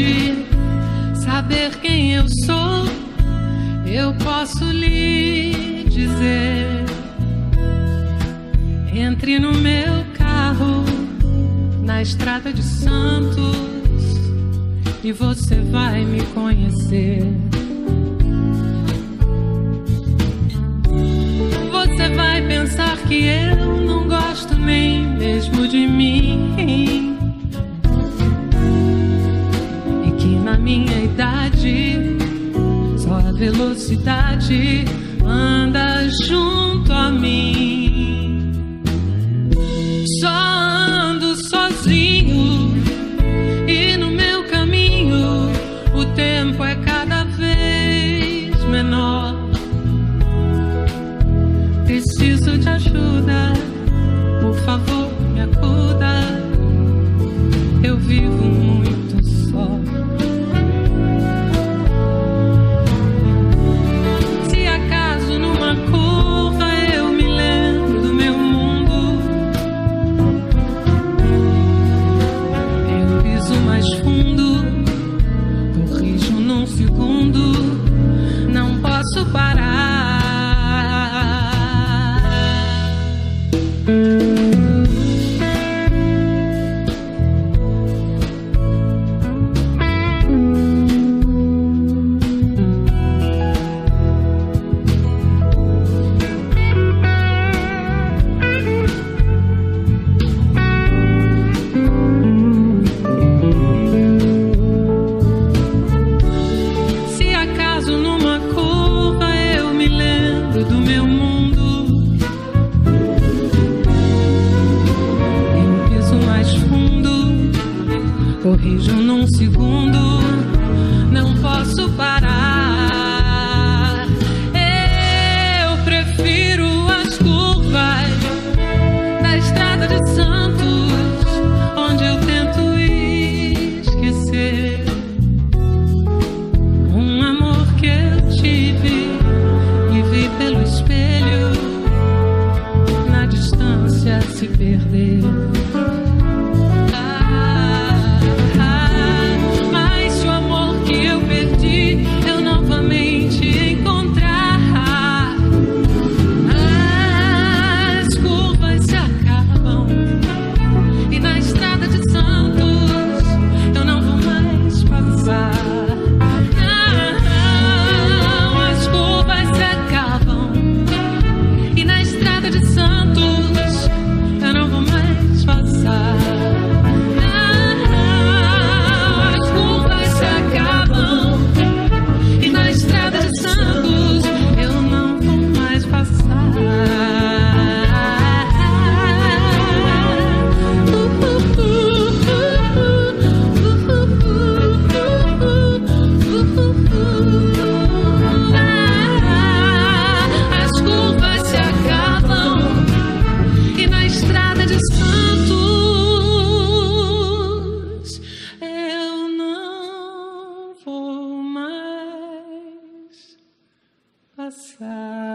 de saber quem eu sou, eu posso lhe dizer. Entre no meu carro, na estrada de Santos, e você vai me conhecer. Você vai pensar que eu não gosto nem mesmo de mim, e que na minha idade só a velocidade anda junto a mim. Só ando sozinho e no meu caminho o tempo é cada vez menor. Preciso de ajuda, por favor me acuda, eu vivo muito só. Se acaso numa curva eu me lembro do meu mundo, eu piso mais fundo, corrijo num segundo, não posso parar. Se acaso numa curva eu me lembro do meu mundo, eu piso mais fundo, corrijo num segundo, não posso parar. Eu prefiro as curvas da estrada de Santos, onde eu tento esquecer um amor que eu tive e vi pelo espelho na distância se perder. Mas se o amor que eu perdi eu novamente encontrar, as curvas se acabam e na estrada de Santos eu não vou mais passar. Não, as curvas se acabam e na estrada de Santos eu não vou mais passar. As curvas se acabam e na estrada de Santos eu não vou mais passar. As curvas se acabam e na estrada de Santos eu não vou mais passar.